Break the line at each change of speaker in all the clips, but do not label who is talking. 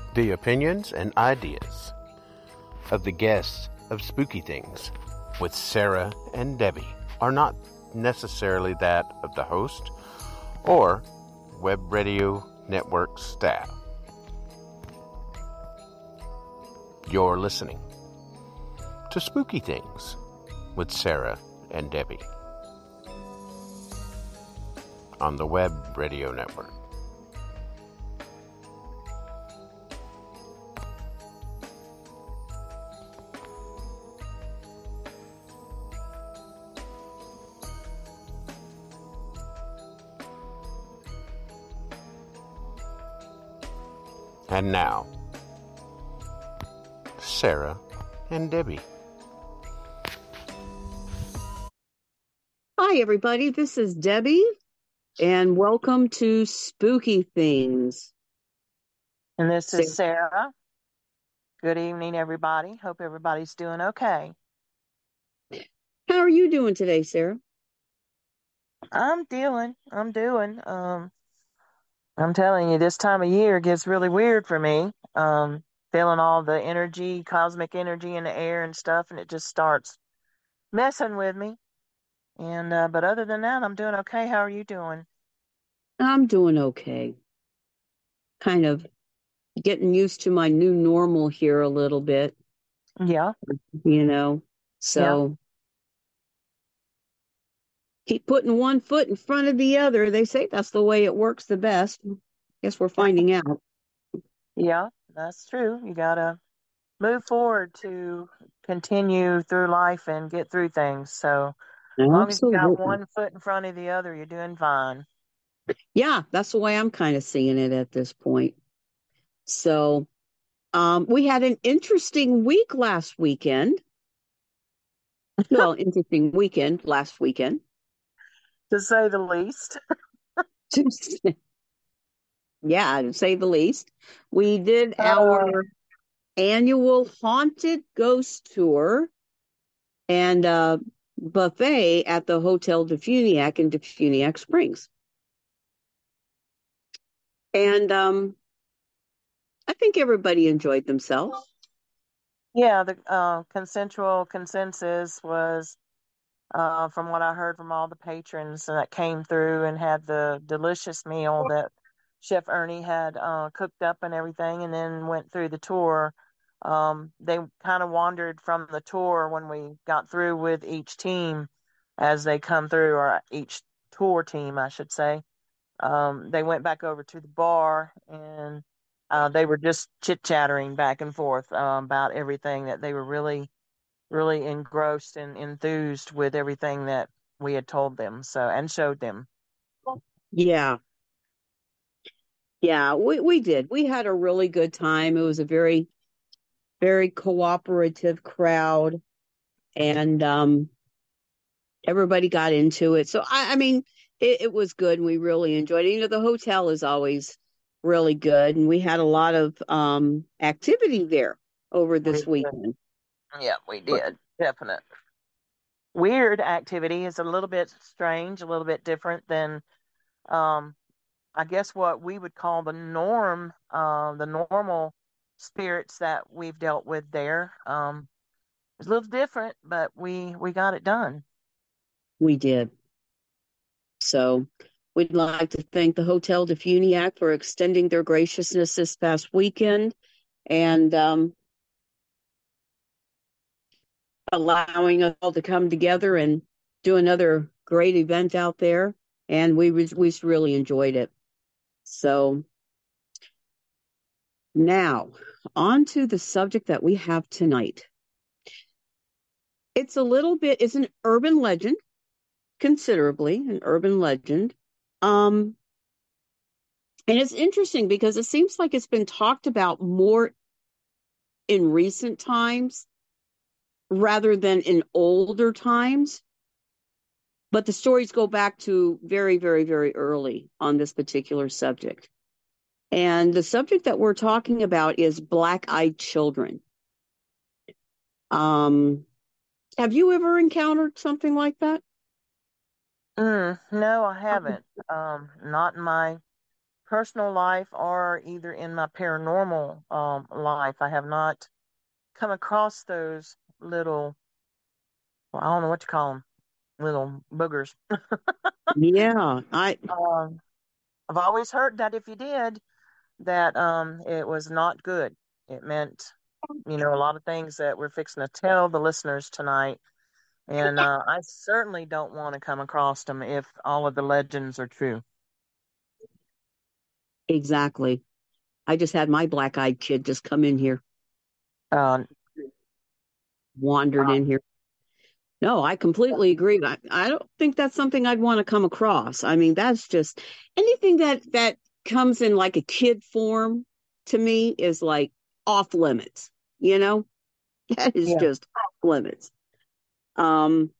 The opinions and ideas of the guests of Spooky Things with Sarah and Debbie are not necessarily that of the host or Web Radio Network staff. You're listening to Spooky Things with Sarah and Debbie on the Web Radio Network. And now, Sarah and Debbie.
Hi, everybody. This is Debbie, and welcome to Spooky Things.
And this is Sarah. Good evening, everybody. Hope everybody's doing okay.
How are you doing today, Sarah?
I'm doing. I'm telling you, this time of year gets really weird for me. Feeling all the energy, cosmic energy in the air and stuff, and it just starts messing with me. And but other than that, I'm doing okay. How are you doing?
I'm doing okay. Kind of getting used to my new normal here a little bit.
Yeah.
So keep putting one foot in front of the other. They say that's the way it works the best. Guess we're finding out.
Yeah, that's true. You gotta move forward to continue through life and get through things. So as long as you got one foot in front of the other, you're doing fine.
Yeah, that's the way I'm kind of seeing it at this point. So we had an interesting week last weekend. Well, interesting weekend last weekend.
To say the least.
Yeah, to say the least. We did our annual haunted ghost tour and buffet at the Hotel Defuniak in Defuniak Springs. And I think everybody enjoyed themselves.
Yeah, the consensual consensus was, from what I heard from all the patrons that came through and had the delicious meal that Chef Ernie had cooked up and everything, and then went through the tour. They kind of wandered from the tour when we got through with each team as they come through, or each tour team, I should say. They went back over to the bar and they were just chit-chattering back and forth about everything, that they were really, really engrossed and enthused with everything that we had told them and showed them.
Yeah. Yeah, we did. We had a really good time. It was a very, very cooperative crowd, and everybody got into it. So, I mean, it was good, and we really enjoyed it. The hotel is always really good, and we had a lot of activity there over this weekend.
Yeah, we did. Definitely. Weird activity is a little bit strange, a little bit different than, I guess, what we would call the normal spirits that we've dealt with there. It's a little different, but we got it done.
We did. So we'd like to thank the Hotel Defuniak for extending their graciousness this past weekend and allowing us all to come together and do another great event out there. And we really enjoyed it. So now on to the subject that we have tonight. It's an urban legend, considerably an urban legend. And it's interesting because it seems like it's been talked about more in recent times rather than in older times. But the stories go back to very, very, very early on this particular subject. And the subject that we're talking about is black-eyed children. Have you ever encountered something like that?
No, I haven't. Not in my personal life or either in my paranormal life, I have not come across those little, well, I don't know what you call them, little boogers.
Yeah,
Um, I've always heard that if you did, that it was not good. It meant, a lot of things that we're fixing to tell the listeners tonight. And I certainly don't want to come across them if all of the legends are true.
exactly. I just had my black-eyed kid just come in here,
Uh,
wandered
wow.
in here. No, I completely agree. I don't think that's something I'd want to come across. I mean, that's just anything that comes in like a kid form to me is like off limits, you know? That is
Yeah.
just off limits. Um,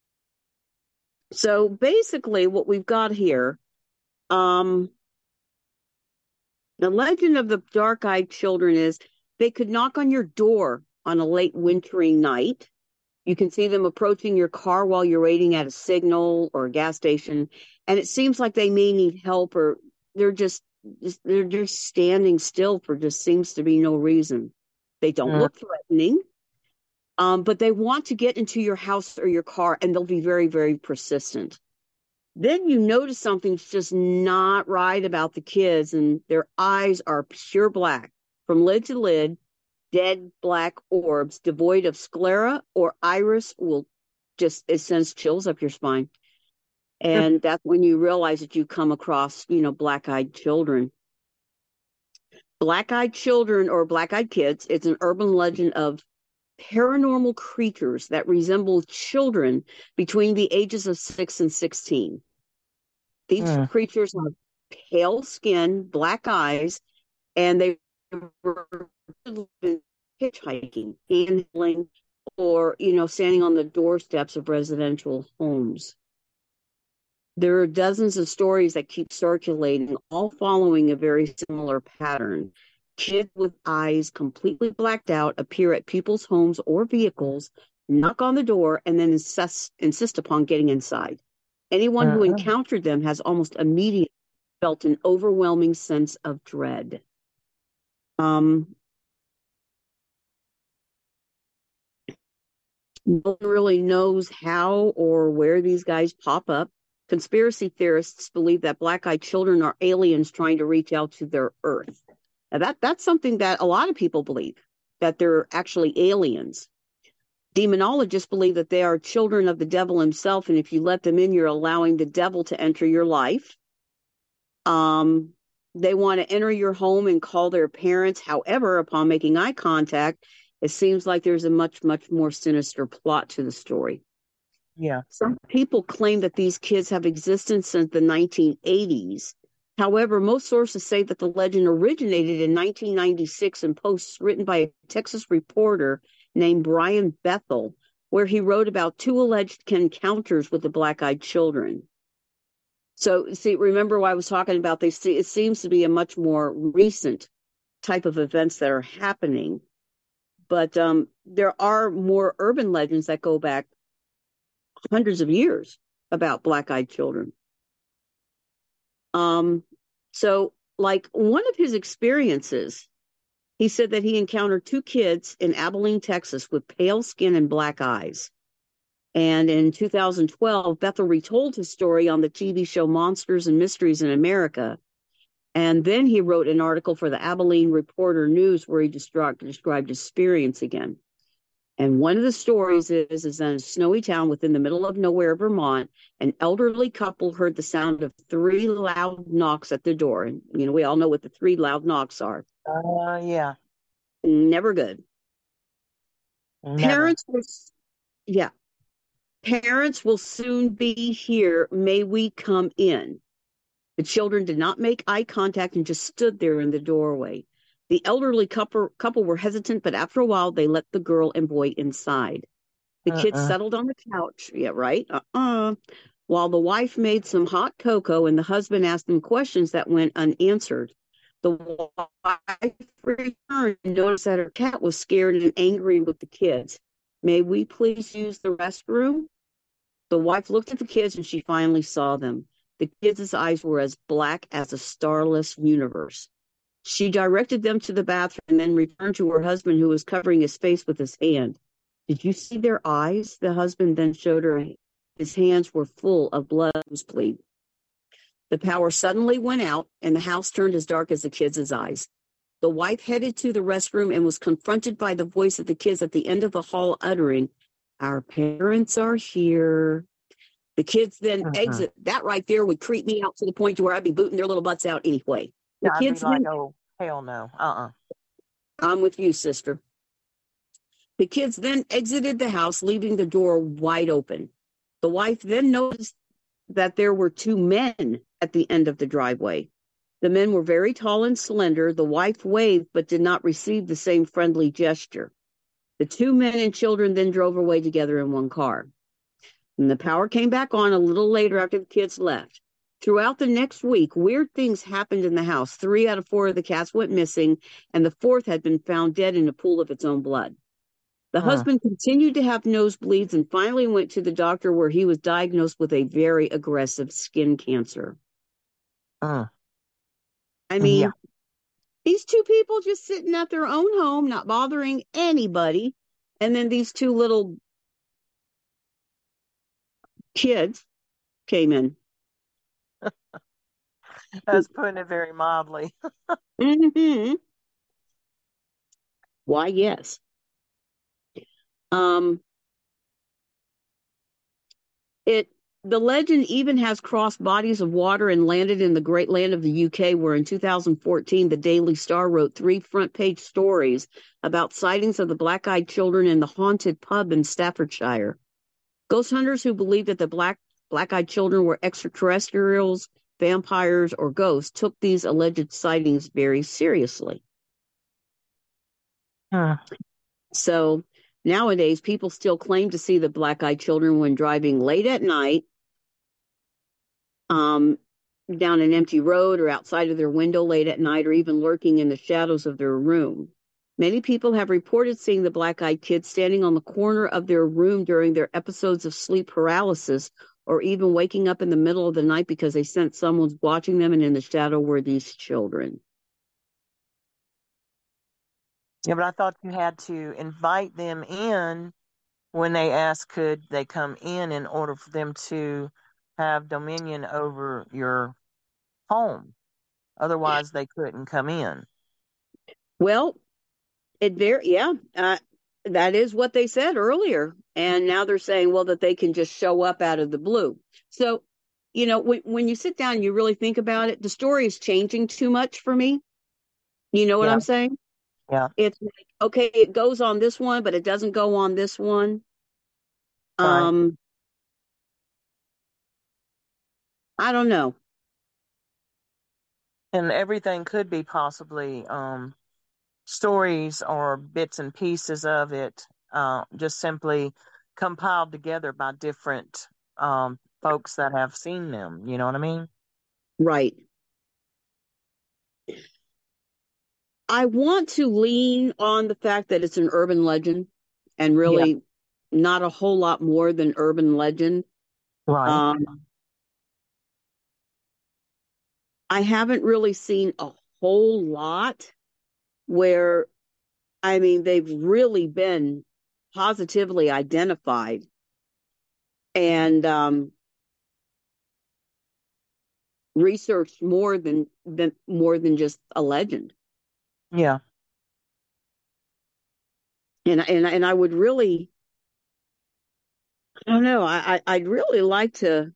so basically what we've got here, um, the legend of the dark-eyed children is they could knock on your door on a late wintry night. You can see them approaching your car while you're waiting at a signal or a gas station, and it seems like they may need help, or they're they're just standing still for just seems to be no reason. They don't
Mm,
look threatening, but they want to get into your house or your car, and they'll be very, very persistent. Then you notice something's just not right about the kids, and their eyes are pure black from lid to lid, dead black orbs devoid of sclera or iris will just, it sends chills up your spine. And that's when you realize that you come across, black-eyed children. Black-eyed children or black-eyed kids, it's an urban legend of paranormal creatures that resemble children between the ages of 6 and 16. These
mm,
creatures have pale skin, black eyes, and they were hitchhiking, handling, or standing on the doorsteps of residential homes. There are dozens of stories that keep circulating, all following a very similar pattern. Kids with eyes completely blacked out appear at people's homes or vehicles, knock on the door, and then insist upon getting inside. Anyone who
mm.
encountered them has almost immediately felt an overwhelming sense of dread. Um, No one really knows how or where these guys pop up. Conspiracy theorists believe that black-eyed children are aliens trying to reach out to their Earth. Now that's something that a lot of people believe, that they're actually aliens. Demonologists believe that they are children of the devil himself, and if you let them in, you're allowing the devil to enter your life. They want to enter your home and call their parents. However, upon making eye contact, it seems like there's a much, much more sinister plot to the story.
Yeah.
Some people claim that these kids have existed since the 1980s. However, most sources say that the legend originated in 1996 in posts written by a Texas reporter named Brian Bethel, where he wrote about two alleged encounters with the black-eyed children. So, see, remember what I was talking about? It seems to be a much more recent type of events that are happening. But there are more urban legends that go back hundreds of years about black-eyed children. So, like one of his experiences, he said that he encountered two kids in Abilene, Texas, with pale skin and black eyes. And in 2012, Bethel retold his story on the TV show Monsters and Mysteries in America. And then he wrote an article for the Abilene Reporter News where he described his experience again. And one of the stories is in a snowy town within the middle of nowhere, Vermont, an elderly couple heard the sound of three loud knocks at the door. And, we all know what the three loud knocks are.
Yeah.
Never good.
Never.
Yeah. Parents will soon be here. May we come in? The children did not make eye contact and just stood there in the doorway. The elderly couple were hesitant, but after a while, they let the girl and boy inside. The kids
Uh-uh.
settled on the couch. Yeah, right? While the wife made some hot cocoa and the husband asked them questions that went unanswered. The wife returned and noticed that her cat was scared and angry with the kids. May we please use the restroom? The wife looked at the kids and she finally saw them. The kids' eyes were as black as a starless universe. She directed them to the bathroom and then returned to her husband, who was covering his face with his hand. Did you see their eyes? The husband then showed her. His hands were full of blood. Bleed. The power suddenly went out, and the house turned as dark as the kids' eyes. The wife headed to the restroom and was confronted by the voice of the kids at the end of the hall uttering, "Our parents are here." The kids then exit. That right there would creep me out to the point to where I'd be booting their little butts out anyway. The
Yeah, I'd
kids
be like,
then,
oh, hell no.
I'm with you, sister. The kids then exited the house, leaving the door wide open. The wife then noticed that there were two men at the end of the driveway. The men were very tall and slender. The wife waved but did not receive the same friendly gesture. The two men and children then drove away together in one car. And the power came back on a little later after the kids left. Throughout the next week, weird things happened in the house. 3 out of 4 of the cats went missing, and the fourth had been found dead in a pool of its own blood. The husband continued to have nosebleeds and finally went to the doctor, where he was diagnosed with a very aggressive skin cancer. I mean, these two people just sitting at their own home, not bothering anybody. And then these two little kids came in.
That's putting it very mildly.
Mm-hmm. Why, yes. The legend even has crossed bodies of water and landed in the great land of the UK, where in 2014, the Daily Star wrote 3 front-page stories about sightings of the black-eyed children in the haunted pub in Staffordshire. Ghost hunters who believed that the black-eyed children were extraterrestrials, vampires, or ghosts took these alleged sightings very seriously. So nowadays, people still claim to see the black-eyed children when driving late at night, down an empty road or outside of their window late at night, or even lurking in the shadows of their room. Many people have reported seeing the black-eyed kids standing on the corner of their room during their episodes of sleep paralysis, or even waking up in the middle of the night because they sense someone's watching them, and in the shadow were these children.
Yeah, but I thought you had to invite them in when they asked could they come in order for them to have dominion over your home. Otherwise, they couldn't come in.
Well, that is what they said earlier. And now they're saying, well, that they can just show up out of the blue. So, when you sit down and you really think about it, the story is changing too much for me. You know what I'm saying?
Yeah.
It's like, okay, it goes on this one, but it doesn't go on this one.
Right.
I don't know.
And everything could be possibly stories or bits and pieces of it, just simply compiled together by different folks that have seen them. You know what I mean?
Right. I want to lean on the fact that it's an urban legend and really not a whole lot more than urban legend.
Right.
I haven't really seen a whole lot where, they've really been positively identified and researched more than just a legend.
Yeah.
And I would really, I don't know, I'd really like to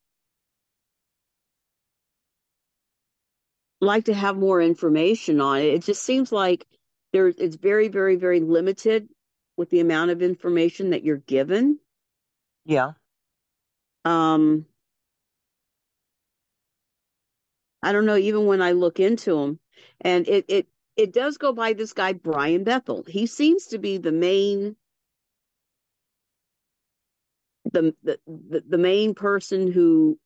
have more information on it. It just seems like it's very, very, very limited with the amount of information that you're given.
Yeah.
I don't know, even when I look into them, and it does go by this guy, Brian Bethel. He seems to be the main main person who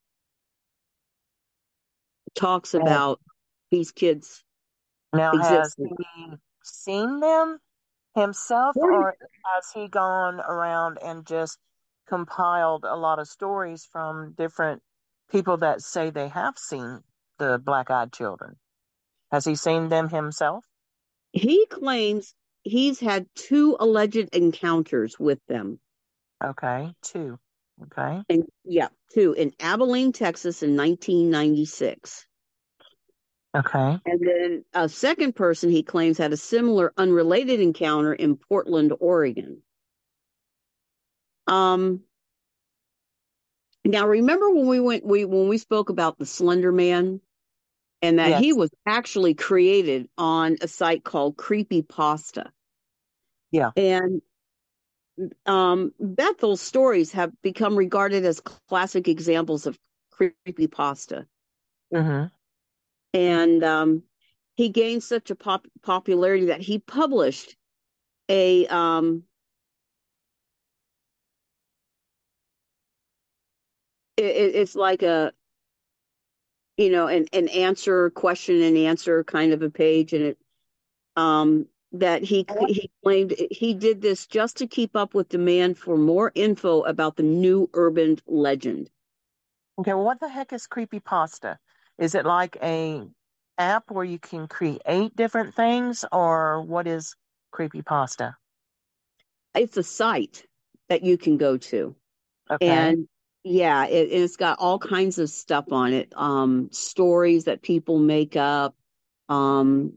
talks about these kids
Now,
existing.
has he seen them himself, or has he gone around and just compiled a lot of stories from different people that say they have seen the black-eyed children. Has he seen them himself?
He claims he's had two alleged encounters with them.
Okay, two. Okay.
And yeah, two in Abilene, Texas in 1996.
Okay.
And then a second person he claims had a similar unrelated encounter in Portland, Oregon. Now remember when we spoke about the Slender Man and that he
Yes.
was actually created on a site called Creepypasta.
Yeah.
And Bethel's stories have become regarded as classic examples of creepypasta.
Mm-hmm.
And he gained such a popularity that he published a it's like a an answer, question and answer kind of a page, and it that he claimed he did this just to keep up with demand for more info about the new urban legend.
Okay, well, what the heck is creepypasta? Is it like a app where you can create different things, or what is creepypasta?
It's a site that you can go to,
Okay.
and yeah, it's got all kinds of stuff on it, stories that people make up. um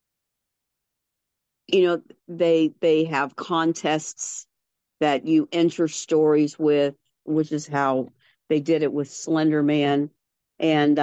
they have contests that you enter stories with, which is how they did it with Slender Man. And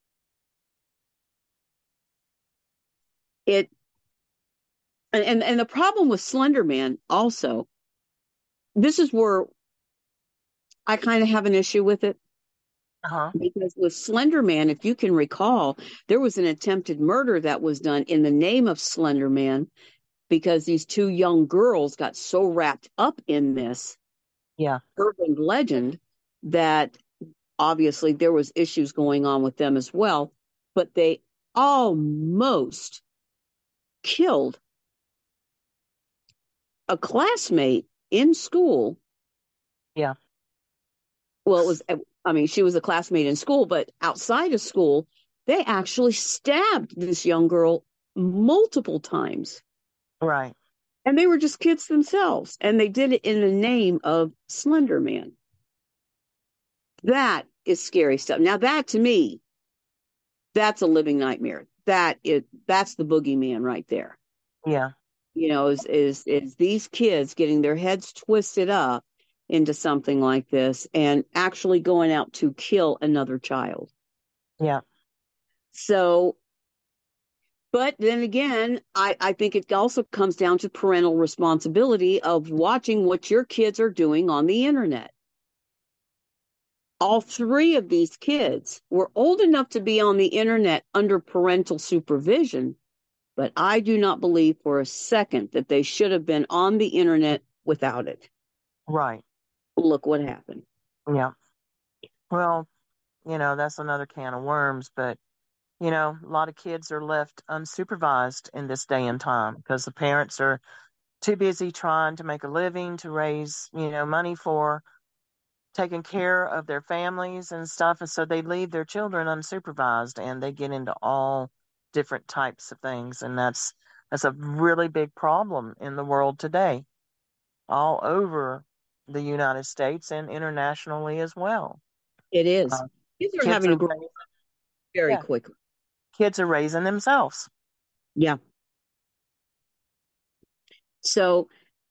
it and the problem with Slender Man also, this is where I kind of have an issue with it.
Uh-huh.
Because with Slender Man, if you can recall, there was an attempted murder that was done in the name of Slender Man because these two young girls got so wrapped up in this
Yeah.
urban legend that obviously there was issues going on with them as well, but they almost killed a classmate in school.
Yeah.
Well, it was, I mean, she was a classmate in school, but outside of school, they actually stabbed this young girl multiple times.
Right.
And they were just kids themselves. And they did it in the name of Slender Man. That is scary stuff. Now, that to me, that's a living nightmare. That's the boogeyman right there.
Yeah.
Is these kids getting their heads twisted up into something like this and actually going out to kill another child.
Yeah.
So, but then again, I think it also comes down to parental responsibility of watching what your kids are doing on the internet. All three of these kids were old enough to be on the internet under parental supervision, but I do not believe for a second that they should have been on the internet without it.
Right.
Look what happened.
Yeah. Well, that's another can of worms, but a lot of kids are left unsupervised in this day and time because the parents are too busy trying to make a living to raise, money for taking care of their families and stuff. And so they leave their children unsupervised and they get into all different types of things. And that's a really big problem in the world today, all over the United States and internationally as well.
It is.
Uh,
Kids are
kids
having to
are,
grow up very
yeah,
quickly.
kids are raising themselves.
Yeah. So,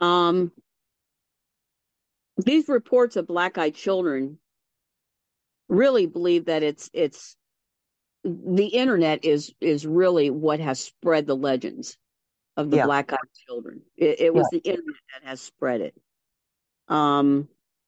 these reports of black-eyed children really believe that it's the internet is really what has spread the legends of the
Yeah.
black-eyed children. It
Yeah.
was the internet that has spread it. Um,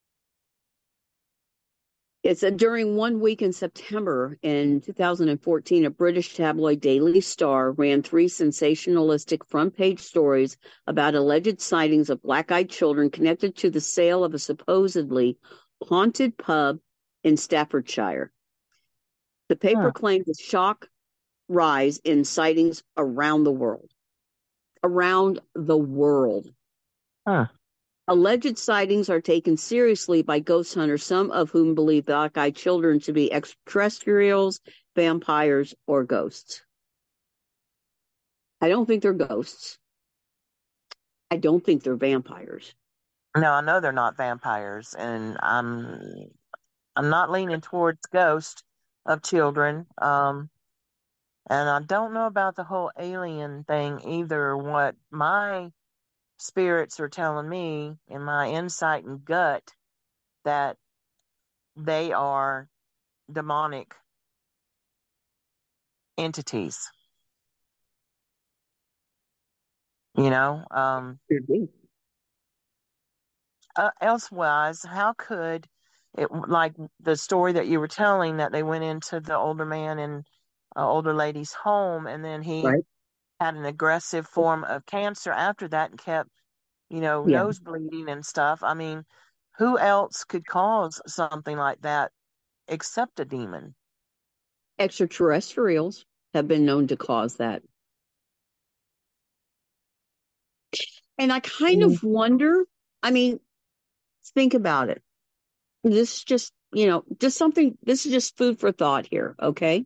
It's during 1 week in September in 2014, a British tabloid Daily Star ran three sensationalistic front page stories about alleged sightings of black-eyed children connected to the sale of a supposedly haunted pub in Staffordshire. The paper claimed a shock rise in sightings around the world. Around the world.
Huh.
Alleged sightings are taken seriously by ghost hunters, some of whom believe black-eyed children to be extraterrestrials, vampires, or ghosts. I don't think they're ghosts. I don't think they're vampires.
No, I know they're not vampires, and I'm not leaning towards ghost of children. And I don't know about the whole alien thing either. What my spirits are telling me in my insight and gut that they are demonic entities. You know, elsewise, how could it, like the story that you were telling, that they went into the older man and older lady's home, and then he
Right?
had an aggressive form of cancer after that and kept,
Yeah.
nose bleeding and stuff. I mean, who else could cause something like that except a demon?
Extraterrestrials have been known to cause that. And I kind
Mhm.
of wonder, I mean, think about it. This is just, just something, this is just food for thought here, okay?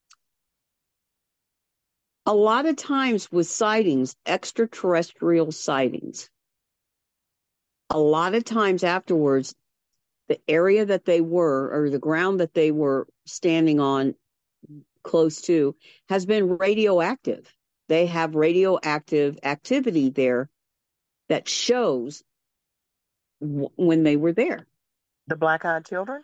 A lot of times with sightings, extraterrestrial sightings, a lot of times afterwards, the area that they were, or the ground that they were standing on close to, has been radioactive. They have radioactive activity there that shows when they were there.
The black-eyed children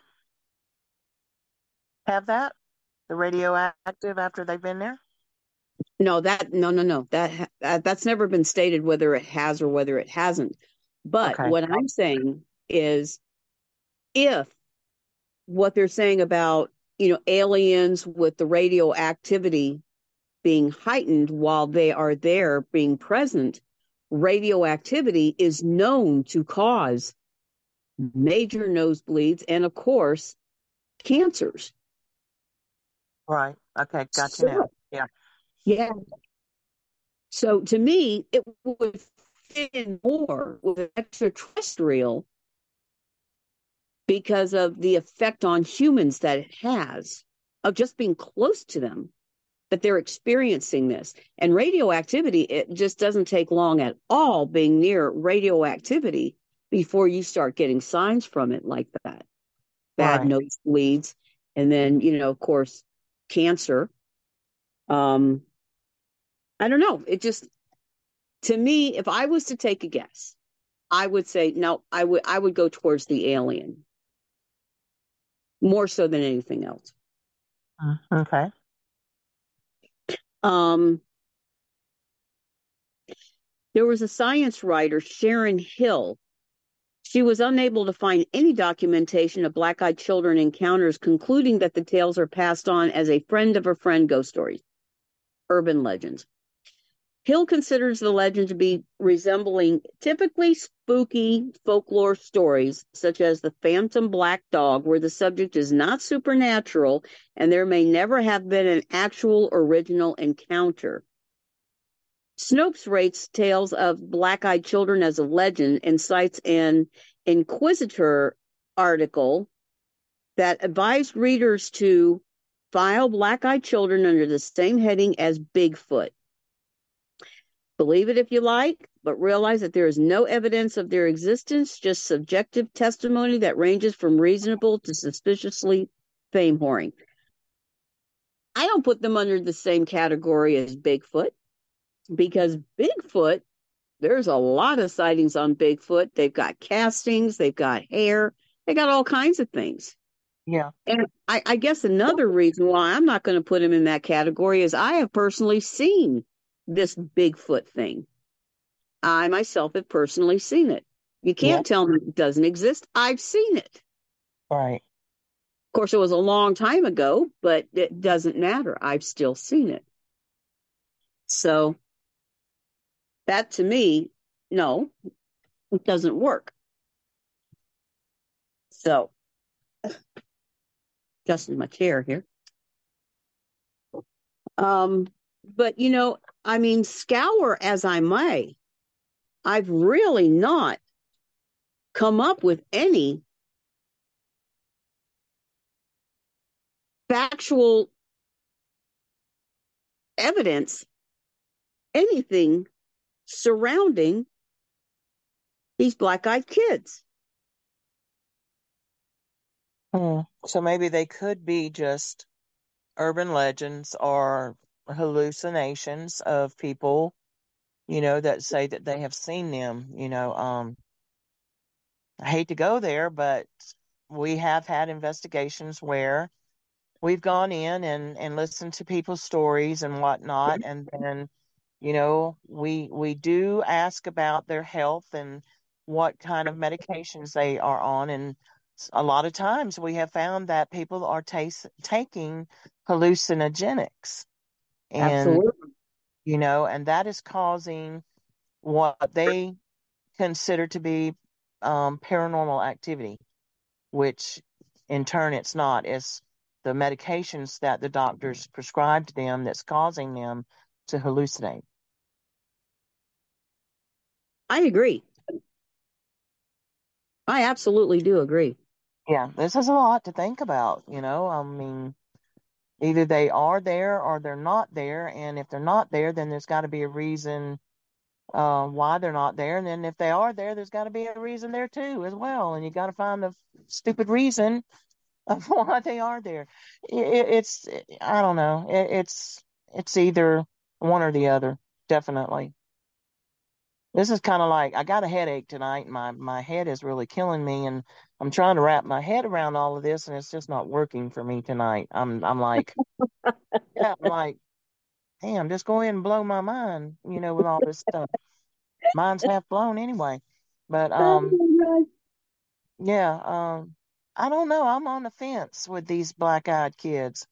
have that? The radioactive after they've been there?
No, no. That's never been stated whether it has or whether it hasn't. But
Okay.
what I'm saying is, if what they're saying about, aliens with the radioactivity being heightened while they are there being present, radioactivity is known to cause major nosebleeds and, of course, cancers.
Right. Okay. Got you now.
So,
Yeah.
yeah. So to me, it would fit in more with an extraterrestrial because of the effect on humans that it has of just being close to them, that they're experiencing this. And radioactivity, it just doesn't take long at all being near radioactivity before you start getting signs from it like that. Bad
Right.
nosebleeds, and then, of course, cancer. I don't know. It just, to me, if I was to take a guess, I would say no. I would go towards the alien more so than anything else.
Okay.
Um, there was a science writer, Sharon Hill. She was unable to find any documentation of black-eyed children encounters, concluding that the tales are passed on as a friend of a friend ghost stories, urban legends. Hill considers the legend to be resembling typically spooky folklore stories, such as the Phantom Black Dog, where the subject is not supernatural and there may never have been an actual original encounter. Snopes rates tales of black-eyed children as a legend and cites an Inquisitor article that advised readers to file black-eyed children under the same heading as Bigfoot. Believe it if you like, but realize that there is no evidence of their existence, just subjective testimony that ranges from reasonable to suspiciously fame-whoring. I don't put them under the same category as Bigfoot, because Bigfoot, there's a lot of sightings on Bigfoot. They've got castings, they've got hair, they got all kinds of things.
Yeah.
And I guess another reason why I'm not going to put him in that category is I have personally seen this Bigfoot thing. I myself have personally seen it. You
Yeah.
can't tell me it doesn't exist. I've seen it.
Right.
Of course, it was a long time ago, but it doesn't matter. I've still seen it. So that, to me, no, it doesn't work. So, adjusting my chair here. But I mean, scour as I may, I've really not come up with any factual evidence, anything surrounding these black-eyed kids.
So maybe they could be just urban legends or hallucinations of people, that say that they have seen them. I hate to go there, but we have had investigations where we've gone in and listened to people's stories and whatnot, and then we do ask about their health and what kind of medications they are on, and a lot of times we have found that people are taking hallucinogenics, and
Absolutely.
and that is causing what they consider to be paranormal activity, which in turn it's not. It's the medications that the doctors prescribe to them that's causing them to hallucinate.
I agree. I absolutely do agree.
Yeah, this is a lot to think about, I mean, either they are there or they're not there. And if they're not there, then there's got to be a reason why they're not there. And then if they are there, there's got to be a reason there too, as well. And you got to find the stupid reason of why they are there. It's, I don't know. It's either one or the other, definitely. This is kind of like I got a headache tonight. My head is really killing me, and I'm trying to wrap my head around all of this, and it's just not working for me tonight. I'm like, yeah, I'm like, damn, just go ahead and blow my mind, with all this stuff. Mine's half blown anyway. But
Oh my God.
yeah, I don't know. I'm on the fence with these black-eyed kids.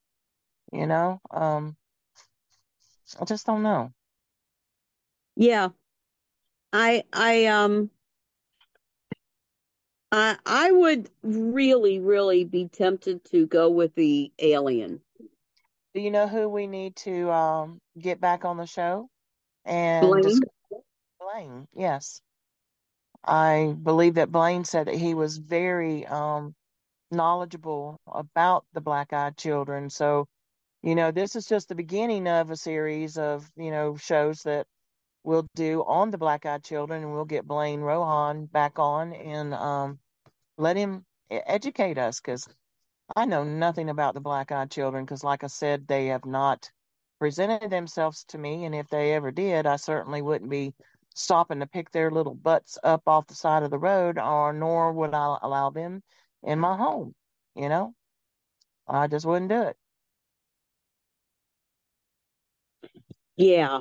I just don't know.
Yeah. I would really, really be tempted to go with the alien.
Do you know who we need to get back on the show and
Blaine?
discuss? Blaine? Yes. I believe that Blaine said that he was very knowledgeable about the black-eyed children. So, this is just the beginning of a series of, shows that we'll do on the black-eyed children, and we'll get Blaine Rohan back on and let him educate us, because I know nothing about the black-eyed children, because like I said, they have not presented themselves to me, and if they ever did, I certainly wouldn't be stopping to pick their little butts up off the side of the road, or nor would I allow them in my home. You know, I just wouldn't do it.
Yeah,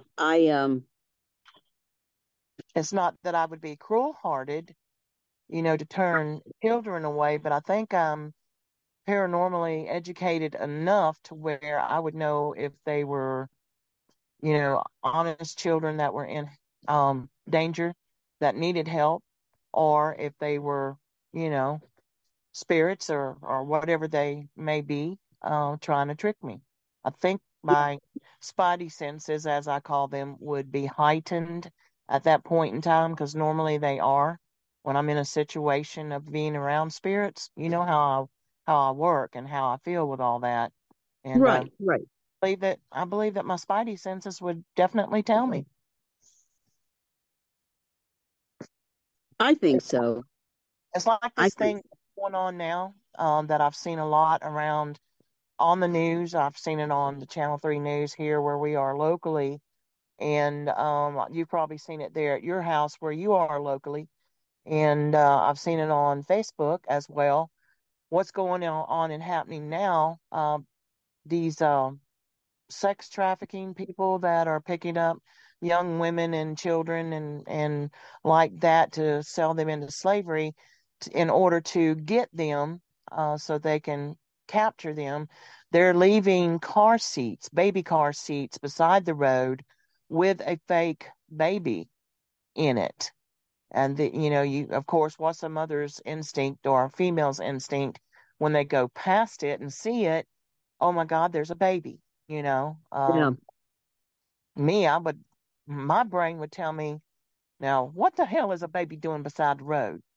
It's not that I would be cruel-hearted, to turn children away, but I think I'm paranormally educated enough to where I would know if they were, honest children that were in danger, that needed help, or if they were, you know, spirits or whatever they may be, trying to trick me. I think my spidey senses, as I call them, would be heightened at that point in time, because normally they are when I'm in a situation of being around spirits. You know how I work and how I feel with all that, and
right, right.
I believe that my spidey senses would definitely tell me.
I think so.
It's like
I
this
think
thing going on now, that I've seen a lot around on the news. I've seen it on the Channel 3 news here where we are locally. And you've probably seen it there at your house where you are locally. And I've seen it on Facebook as well. What's going on and happening now, these sex trafficking people that are picking up young women and children and like that, to sell them into slavery in order to get them, so they can capture them. They're leaving car seats, baby car seats, beside the road with a fake baby in it. And you, of course, what's a mother's instinct or a female's instinct when they go past it and see it? Oh my God, there's a baby. You know,
yeah.
me, my brain would tell me, now, what the hell is a baby doing beside the road?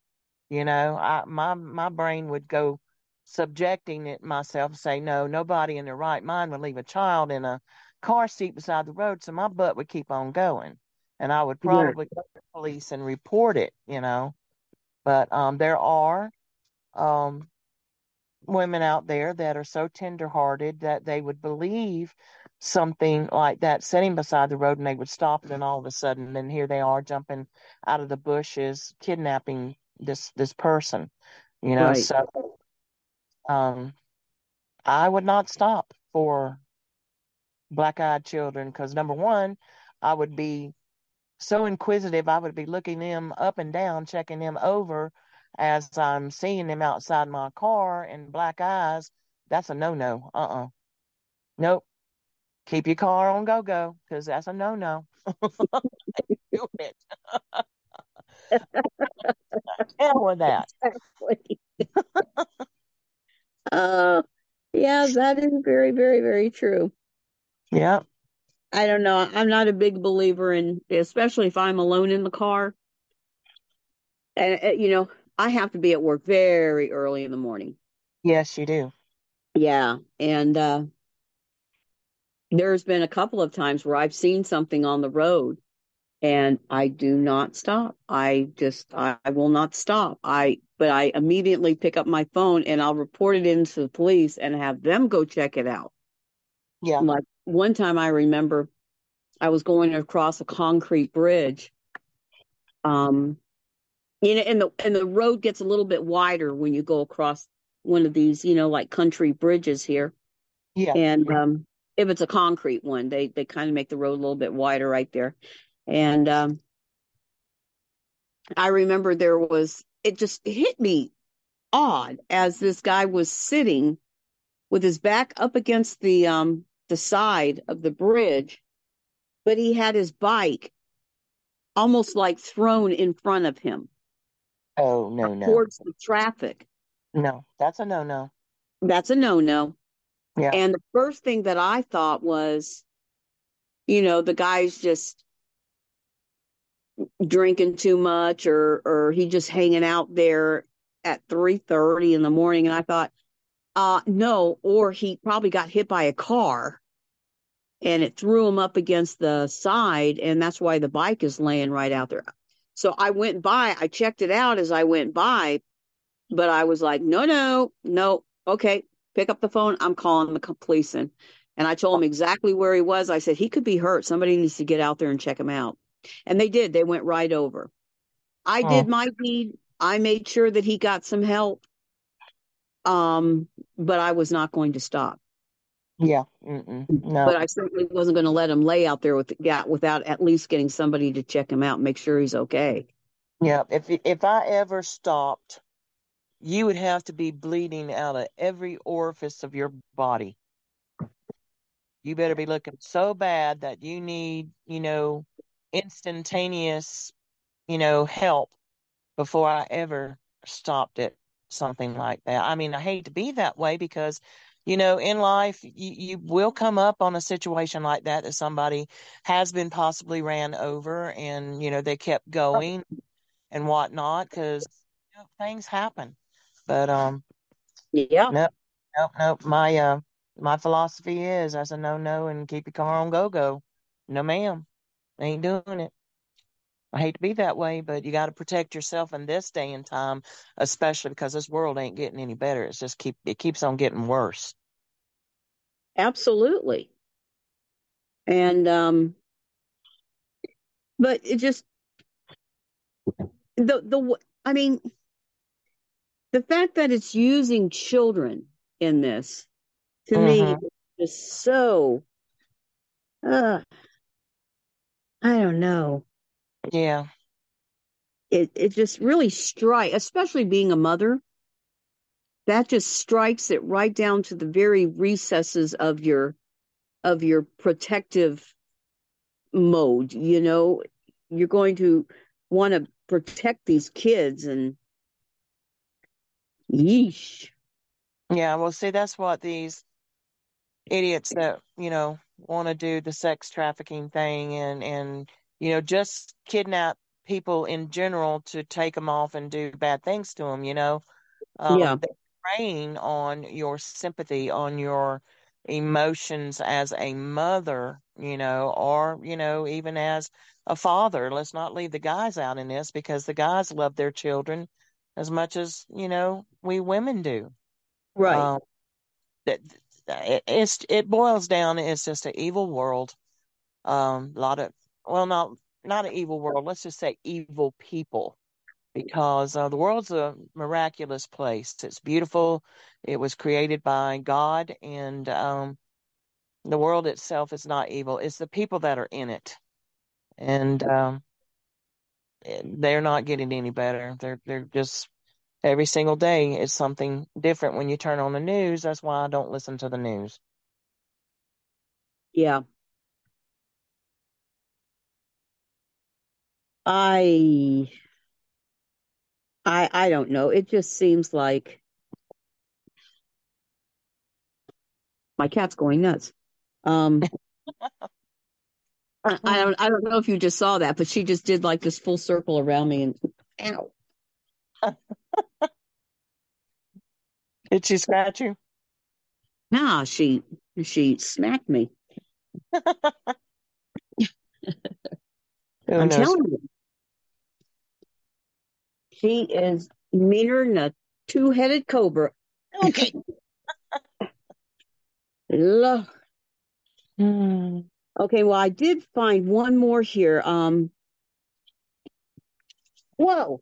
My brain would go subjecting it myself and say, no, nobody in their right mind would leave a child in a car seat beside the road, so my butt would keep on going. And I would
Yeah.
probably go to the police and report it. But there are um, women out there that are so tenderhearted that they would believe something like that sitting beside the road, and they would stop it, and all of a sudden then here they are jumping out of the bushes kidnapping this person.
Right.
So um I would not stop for black-eyed children, because number one, I would be so inquisitive. I would be looking them up and down, checking them over as I'm seeing them outside my car and black eyes. That's a no-no. Nope. Keep your car on go-go, because that's a no-no. Doing it. Hell with that.
Exactly. Uh, yeah, that is very, very, very true.
Yep.
I don't know. I'm not a big believer in, especially if I'm alone in the car. And, I have to be at work very early in the morning.
Yes, you do.
Yeah. And there's been a couple of times where I've seen something on the road and I do not stop. I will not stop. But I immediately pick up my phone and I'll report it into the police and have them go check it out.
Yeah.
Like one time I remember I was going across a concrete bridge. Um, and the road gets a little bit wider when you go across one of these, like country bridges here.
Yeah.
And if it's a concrete one, they kind of make the road a little bit wider right there. And I remember it just hit me odd as this guy was sitting with his back up against the side of the bridge, but he had his bike almost like thrown in front of him
Oh, no.
towards the traffic.
No, that's a no-no.
That's a no-no.
Yeah.
And the first thing that I thought was, the guy's just drinking too much or he just hanging out there at 3:30 in the morning. And I thought, no, or he probably got hit by a car and it threw him up against the side, and that's why the bike is laying right out there. So I checked it out as I went by, but I was like, no, no, no. Okay, pick up the phone. I'm calling the police in. And I told him exactly where he was. I said, he could be hurt. Somebody needs to get out there and check him out. And they did. They went right over. I
Oh,
did my deed. I made sure that he got some help. But I was not going to stop.
yeah. No.
But I certainly wasn't going to let him lay out there without at least getting somebody to check him out and make sure he's okay.
Yeah. If I ever stopped, you would have to be bleeding out of every orifice of your body. You better be looking so bad that you need, instantaneous, help before I ever stopped at something like that. I mean, I hate to be that way because, in life, you will come up on a situation like that somebody has been possibly ran over and, they kept going and whatnot, because things happen. But
Yeah,
no, nope, nope. My philosophy is as a no, and keep your car on go. No, ma'am, ain't doing it. I hate to be that way, but you got to protect yourself in this day and time, especially because this world ain't getting any better. It keeps on getting worse.
absolutely. And but it just the I mean, the fact that it's using children in this to me
Hmm.
is so uh, I don't know.
Yeah.
It just really strikes, especially being a mother, that just strikes it right down to the very recesses of your protective mode. You're going to want to protect these kids, and yeesh.
Yeah. Well, see, that's what these idiots that, want to do the sex trafficking thing and, just kidnap people in general to take them off and do bad things to them,
Yeah.
they're preying on your sympathy, on your emotions as a mother, or, even as a father. Let's not leave the guys out in this, because the guys love their children as much as, we women do.
Right.
That it boils down, it's just an evil world. A lot of, well, not an evil world. Let's just say evil people, because the world's a miraculous place. It's beautiful. It was created by God, and the world itself is not evil. It's the people that are in it, and they're not getting any better. They're just, every single day is something different. When you turn on the news, that's why I don't listen to the news.
Yeah. I I don't know. It just seems like my cat's going nuts. Um, I don't know if you just saw that, but she just did like this full circle around me and ow.
Did she scratch you?
Nah, she smacked me.
Who
I'm
knows?
telling you, she is meaner than a two-headed cobra. Okay. Love.
Hmm.
Okay, well, I did find one more here. Whoa,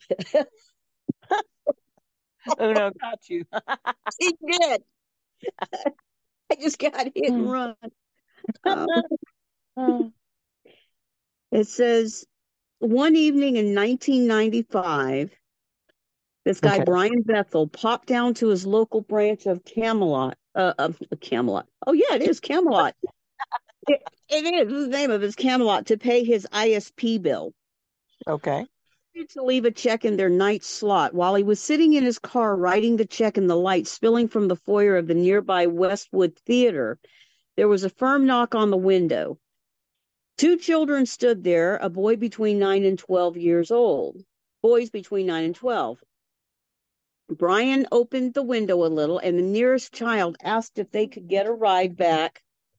Uno got you.
she did. I just got hit and run. It says one evening in 1995, this guy
Okay.
Brian Bethel popped down to his local branch of Camelot. Camelot. Oh yeah, it is Camelot. It is the name of his Camelot to pay his ISP bill.
Okay.
To leave a check in their night slot. While he was sitting in his car writing the check in the light spilling from the foyer of the nearby Westwood Theater, there was a firm knock on the window. Two children stood there, a boy between 9 and 12 years old. Boys between 9 and 12. Brian opened the window a little, and the nearest child asked if they could get a ride back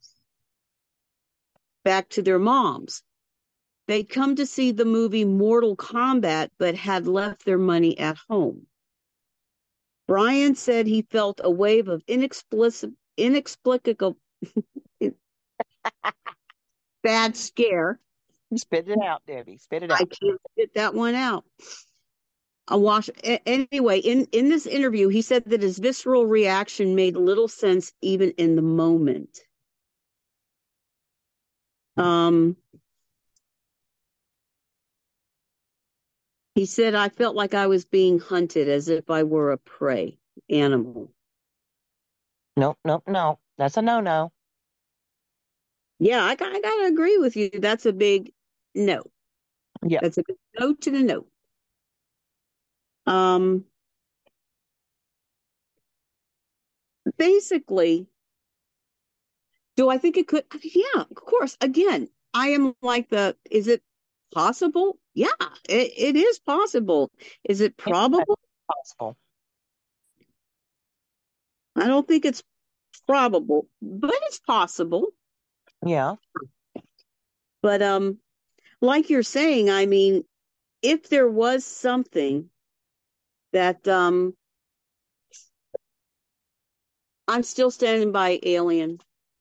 to their moms. They'd come to see the movie Mortal Kombat, but had left their money at home. Brian said he felt a wave of inexplicable bad scare.
Spit it out, Debbie. Spit it
I
out.
can't get that one out. Anyway, in this interview, he said that his visceral reaction made little sense even in the moment. He said, I felt like I was being hunted as if I were a prey animal.
Nope, nope, no. That's a no-no.
Yeah, I got to agree with you. That's a big no.
Yeah.
That's a big no to the no. Basically, do I think it could? Yeah, of course. Again, I am like is it possible? Yeah, it is possible. Is it probable?
Possible.
I don't think it's probable, but it's possible.
Yeah.
But like you're saying, I mean, if there was something that I'm still standing by Alien.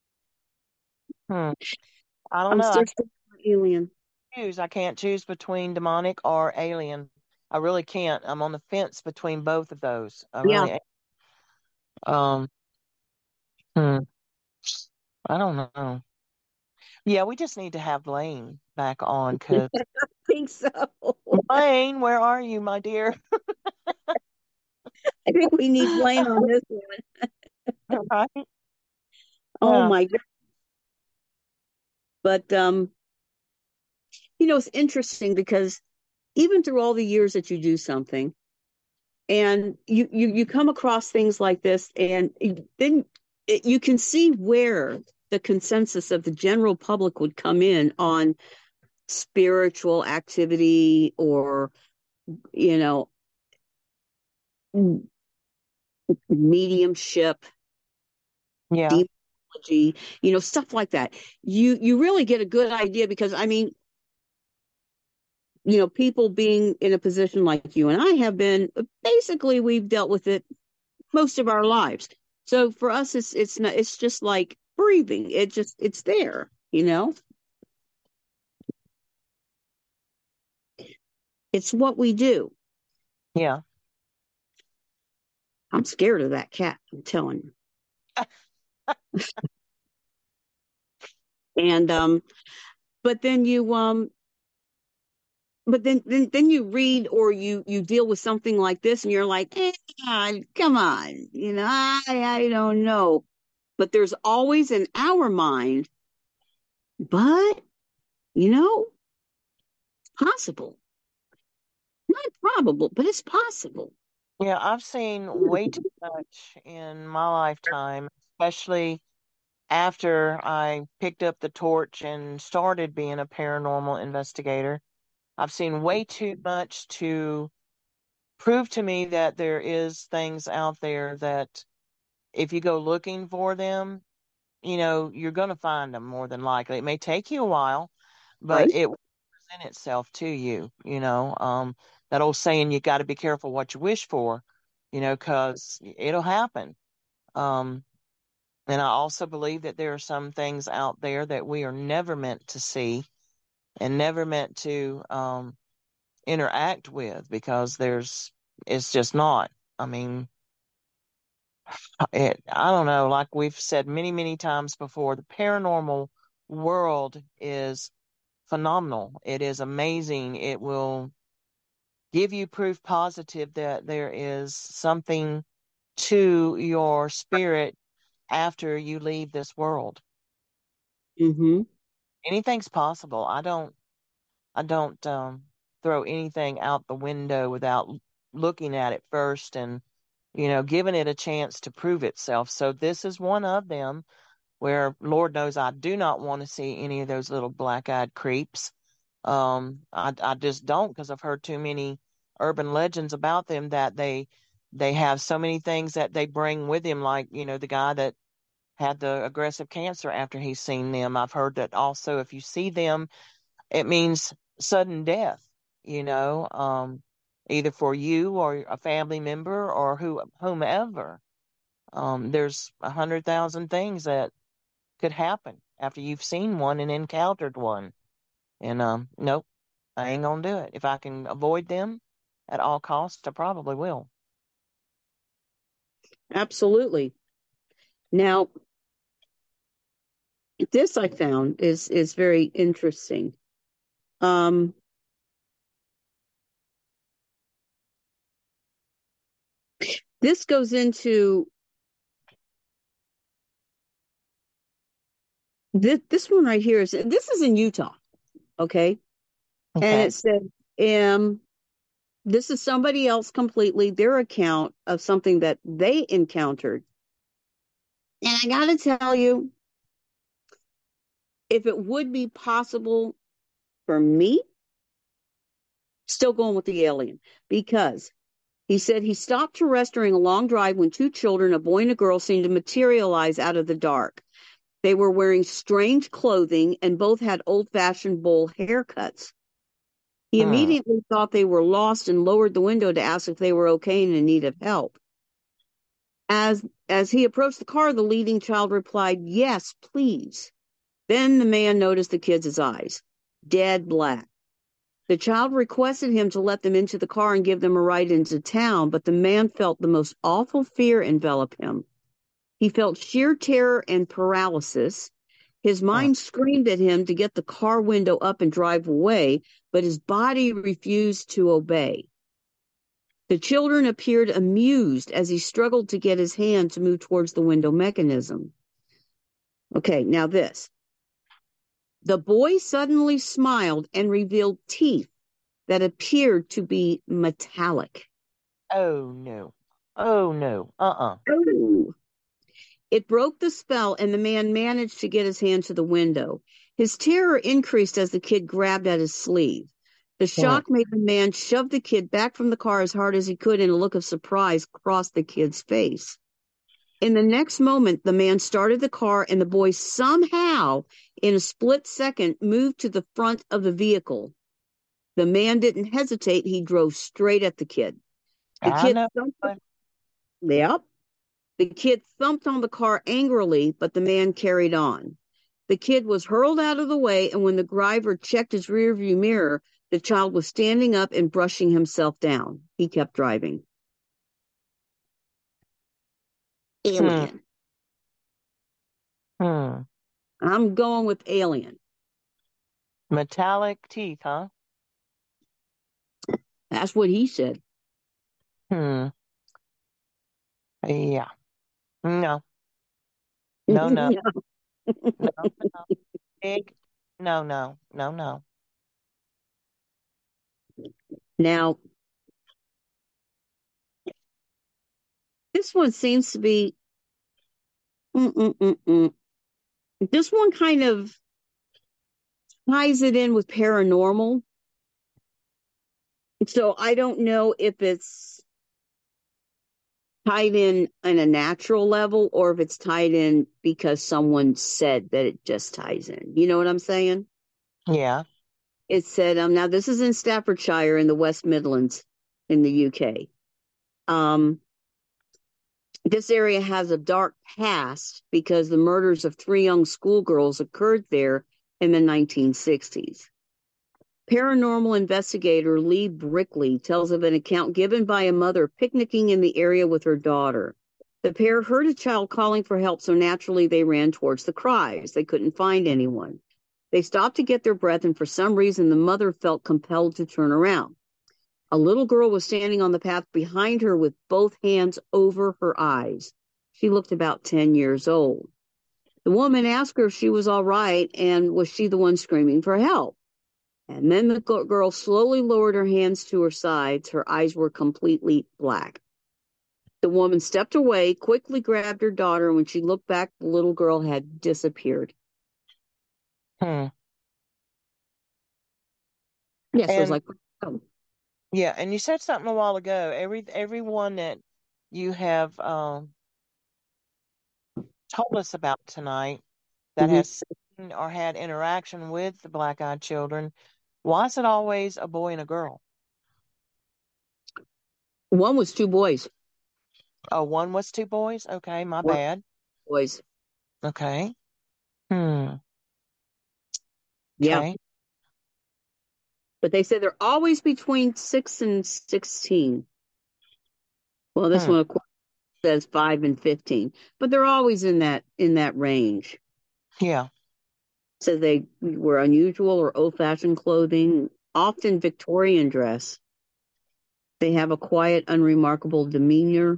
I don't
I'm
know.
still standing by Alien.
I can't choose between demonic or alien. I really can't. I'm on the fence between both of those. I
Yeah.
really am. I don't know. Yeah, we just need to have Blaine back on, because
I think so.
Blaine, where are you, my dear?
I think we need Blaine on this one.
Right?
Oh
Yeah.
my God. But it's interesting because even through all the years that you do something and you come across things like this, and then you can see where the consensus of the general public would come in on spiritual activity or, you know, mediumship,
Yeah.
demonology, stuff like that. You really get a good idea because, I mean, people being in a position like you and I have been, basically we've dealt with it most of our lives. So for us, it's not, it's just like breathing. It's there, it's what we do.
Yeah.
I'm scared of that cat, I'm telling you. And, but then then you read or you deal with something like this and you're like, come on, I don't know. But there's always in our mind, but possible. Not probable, but it's possible.
Yeah, I've seen way too much in my lifetime, especially after I picked up the torch and started being a paranormal investigator. I've seen way too much to prove to me that there is things out there that if you go looking for them, you're going to find them more than likely. It may take you a while, but
Right?
it will present itself to you, that old saying, you got to be careful what you wish for, because it'll happen. Um, and I also believe that there are some things out there that we are never meant to see and never meant to interact with because it's just not. I mean, I don't know, like we've said many, many times before, the paranormal world is phenomenal. It is amazing. It will give you proof positive that there is something to your spirit after you leave this world.
Mm-hmm.
Anything's possible. I don't throw anything out the window without looking at it first and giving it a chance to prove itself. So this is one of them where Lord knows I do not want to see any of those little black-eyed creeps. I just don't because I've heard too many urban legends about them that they have so many things that they bring with them, like the guy that had the aggressive cancer after he's seen them. I've heard that also if you see them, it means sudden death. Either for you or a family member or whomever. There's 100,000 things that could happen after you've seen one and encountered one. And nope, I ain't gonna do it. If I can avoid them at all costs, I probably will.
Absolutely. Now, this I found is very interesting. Um, this goes into this one right here this is in Utah, okay? And
Okay.
it said, this is somebody else completely, their account of something that they encountered. And I got to tell you, if it would be possible for me, still going with the alien, because he said he stopped to rest during a long drive when two children, a boy and a girl, seemed to materialize out of the dark. They were wearing strange clothing and both had old-fashioned bowl haircuts. He
Hmm.
immediately thought they were lost and lowered the window to ask if they were okay and in need of help. As he approached the car, the leading child replied, "Yes, please." Then the man noticed the kid's eyes, dead black. The child requested him to let them into the car and give them a ride into town, but the man felt the most awful fear envelop him. He felt sheer terror and paralysis. His
Hmm.
mind screamed at him to get the car window up and drive away, but his body refused to obey. The children appeared amused as he struggled to get his hand to move towards the window mechanism. Okay, now this. The boy suddenly smiled and revealed teeth that appeared to be metallic.
Oh no. Oh no. Uh-uh.
Ooh. It broke the spell, and the man managed to get his hand to the window. His terror increased as the kid grabbed at his sleeve. The shock made the man shove the kid back from the car as hard as he could, and a look of surprise crossed the kid's face. In the next moment, the man started the car, and the boy somehow, in a split second, moved to the front of the vehicle. The man didn't hesitate. He drove straight at the kid. The kid thumped. Yep. The kid thumped on the car angrily, but the man carried on. The kid was hurled out of the way, and when the driver checked his rearview mirror, the child was standing up and brushing himself down. He kept driving. Alien. I'm going with alien.
Metallic teeth, huh?
That's what he said.
Yeah. No. No, no. No, no. Big. No, no. No, no.
Now, this one seems to be. This one kind of ties it in with paranormal. So I don't know if it's tied in on a natural level or if it's tied in because someone said that it just ties in. You know what I'm saying?
Yeah.
It said, now this is in Staffordshire in the West Midlands in the UK. This area has a dark past because the murders of 3 young schoolgirls occurred there in the 1960s. Paranormal investigator Lee Brickley tells of an account given by a mother picnicking in the area with her daughter. The pair heard a child calling for help, so naturally they ran towards the cries. They couldn't find anyone. They stopped to get their breath, and for some reason the mother felt compelled to turn around. A little girl was standing on the path behind her with both hands over her eyes. She looked about 10 years old. The woman asked her if she was all right, and was she the one screaming for help? And then the girl slowly lowered her hands to her sides. Her eyes were completely black. The woman stepped away, quickly grabbed her daughter, and when she looked back, the little girl had disappeared.
Yes,
it was like, oh.
Yeah, and you said something a while ago. Everyone that you have told us about tonight that has seen or had interaction with the black-eyed children, why is it always a boy and a girl?
One was 2 boys.
Oh, one was 2 boys? Okay, my bad.
Boys.
Okay.
Yeah.
Okay.
But they say they're always between 6 and 16. Well, this one, of course, says 5 and 15, but they're always in that range.
Yeah.
So they wear unusual or old-fashioned clothing, often Victorian dress. They have a quiet, unremarkable demeanor.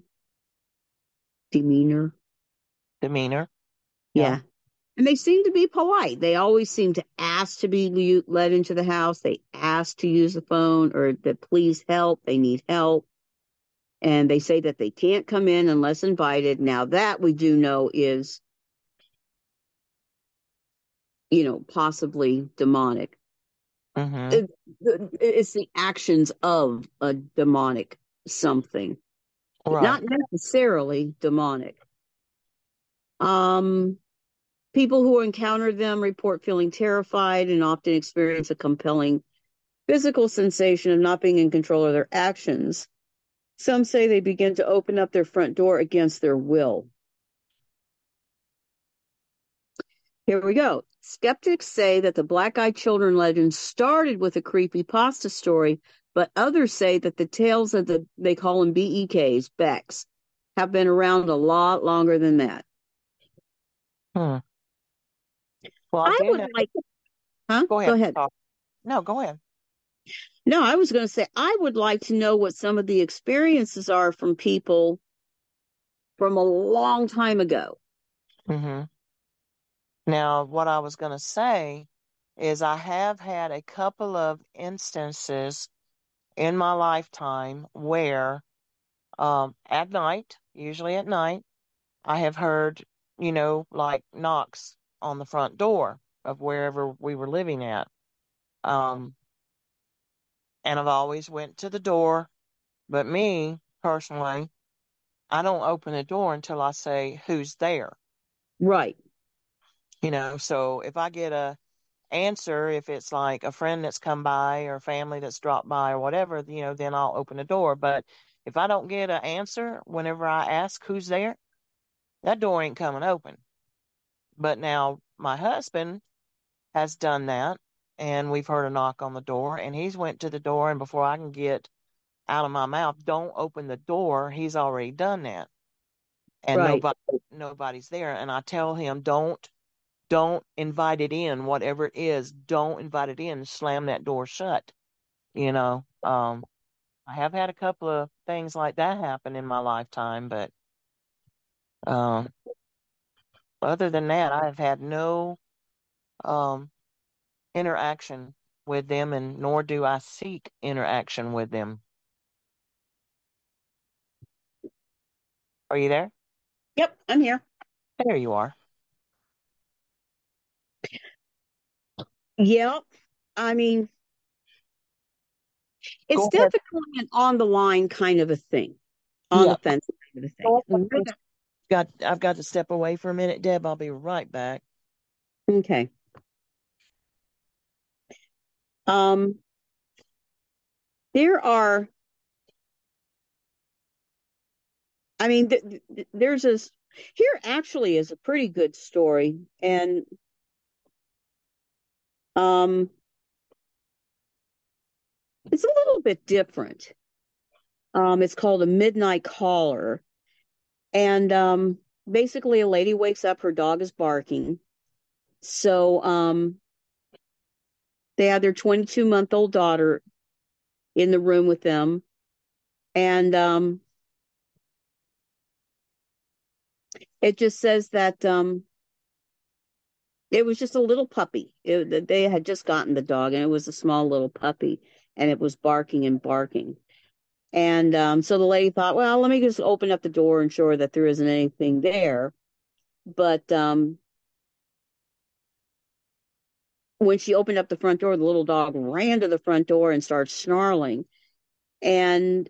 Yeah. And they seem to be polite. They always seem to ask to be let into the house. They ask to use the phone or that please help. They need help. And they say that they can't come in unless invited. Now that we do know is, possibly demonic. It's the actions of a demonic something. Right. Not necessarily demonic. People who encounter them report feeling terrified and often experience a compelling physical sensation of not being in control of their actions. Some say they begin to open up their front door against their will. Here we go. Skeptics say that the black-eyed children legend started with a creepypasta story, but others say that the tales of they call them BEKs, Becks, have been around a lot longer than that.
Well,
I would like. Huh?
Go ahead. No, go ahead.
No, I was going to say I would like to know what some of the experiences are from people from a long time ago.
Now, what I was going to say is I have had a couple of instances in my lifetime where at night, usually at night, I have heard like knocks on the front door of wherever we were living at. Um, and I've always went to the door, but me personally, I don't open the door until I say who's there.
Right.
So if I get a answer, if it's like a friend that's come by or family that's dropped by or whatever, then I'll open the door. But if I don't get an answer whenever I ask who's there, that door ain't coming open. But now my husband has done that, and we've heard a knock on the door, and he's went to the door, and before I can get out of my mouth, don't open the door, he's already done that. And
Right.
nobody's there. And I tell him, don't invite it in, whatever it is, don't invite it in, slam that door shut. I have had a couple of things like that happen in my lifetime, but other than that, I have had no interaction with them, and nor do I seek interaction with them. Are you there?
Yep, I'm here.
There you are.
Yep. I mean, it's
Go ahead.
definitely an on the line kind of a thing, on the fence kind of a thing.
I've got to step away for a minute, Deb. I'll be right back.
Okay. There are, I mean, there's this, here actually is a pretty good story, and it's a little bit different. It's called A Midnight Caller, and basically a lady wakes up, her dog is barking. So they had their 22-month-old daughter in the room with them, and it just says that it was just a little puppy. They had just gotten the dog, and it was a small little puppy, and it was barking and barking. And so the lady thought, well, let me just open up the door and show her that there isn't anything there. But when she opened up the front door, the little dog ran to the front door and started snarling. And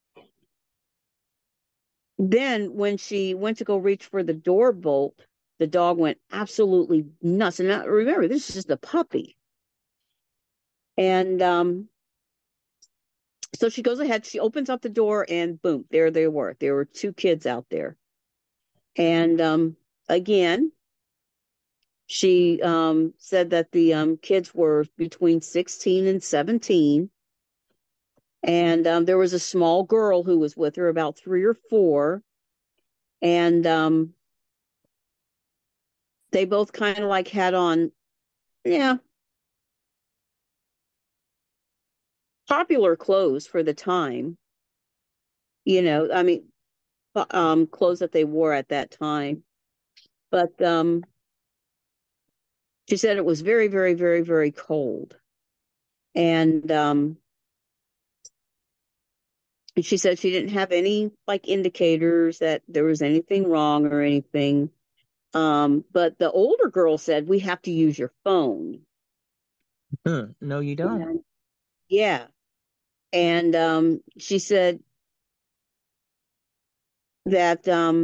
then when she went to go reach for the door bolt, the dog went absolutely nuts. And now, remember, this is just a puppy. And so she goes ahead, she opens up the door, and boom, there they were. There were two kids out there. And again, she said that the kids were between 16 and 17. And there was a small girl who was with her, about 3 or 4. And they both kind of like had on, popular clothes for the time. I mean, clothes that they wore at that time. But she said it was very, very, very, very cold. And she said she didn't have any like indicators that there was anything wrong or anything. But the older girl said, we have to use your phone.
No, you don't.
And, yeah. And she said that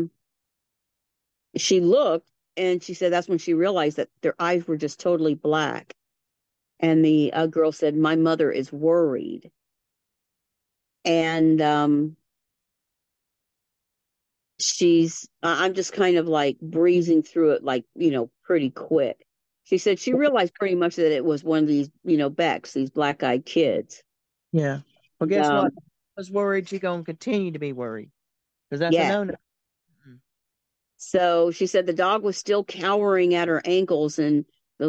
she looked, and she said that's when she realized that their eyes were just totally black. And the girl said, my mother is worried. And I'm just kind of like breezing through it, like, pretty quick. She said she realized pretty much that it was one of these, Becks, these black-eyed kids.
Yeah. Well, guess what? I was worried she's going to continue to be worried, because that's a no-no.
So she said the dog was still cowering at her ankles, and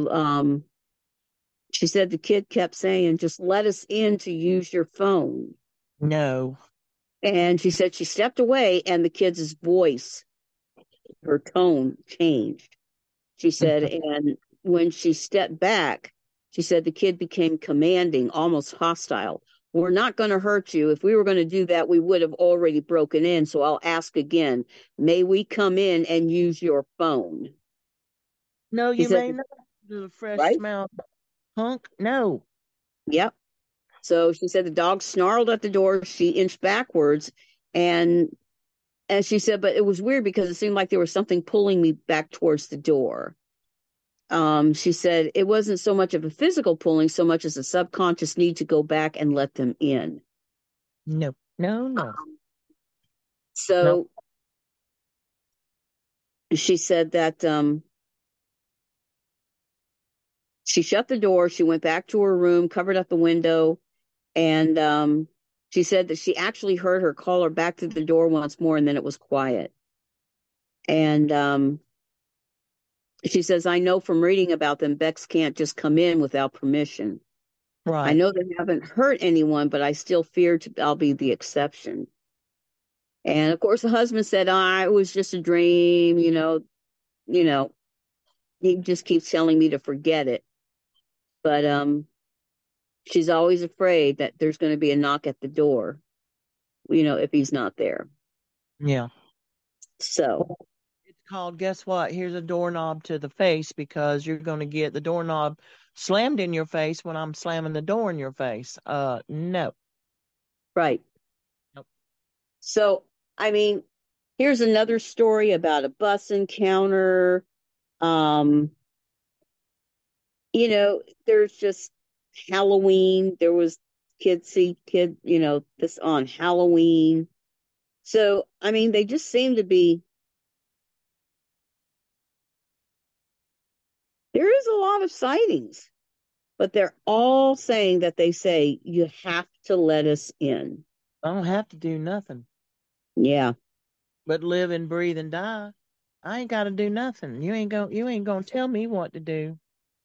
she said the kid kept saying, just let us in to use your phone.
No.
And she said she stepped away, and the kid's voice, her tone changed. She said, and when she stepped back, she said the kid became commanding, almost hostile. we're not going to hurt you. If we were going to do that, we would have already broken in. So I'll ask again, may we come in and use your phone?
No,
He
you
said,
may not. The fresh
right?
mouth punk. No.
Yep. So she said the dog snarled at the door. She inched backwards, and she said, but it was weird because it seemed like there was something pulling me back towards the door. She said it wasn't so much of a physical pulling, so much as a subconscious need to go back and let them in.
No. No.
So she said that she shut the door. She went back to her room, covered up the window, and she said that she actually heard her call her back to the door once more, and then it was quiet. And she says, I know from reading about them, Becks can't just come in without permission.
Right.
I know they haven't hurt anyone, but I still fear I'll be the exception. And of course, the husband said, it was just a dream, he just keeps telling me to forget it. But she's always afraid that there's going to be a knock at the door, if he's not there.
Yeah.
So
It's called, guess what? Here's a doorknob to the face, because you're going to get the doorknob slammed in your face when I'm slamming the door in your face. No.
right.
Nope.
So, I mean, here's another story about a bus encounter. There's just Halloween. There was this on Halloween. So, I mean, they just seem to be, there is a lot of sightings, but they're all saying that they say, you have to let us in.
I don't have to do nothing
Yeah.
but live and breathe and die. I ain't got to do nothing. You ain't gonna tell me what to do.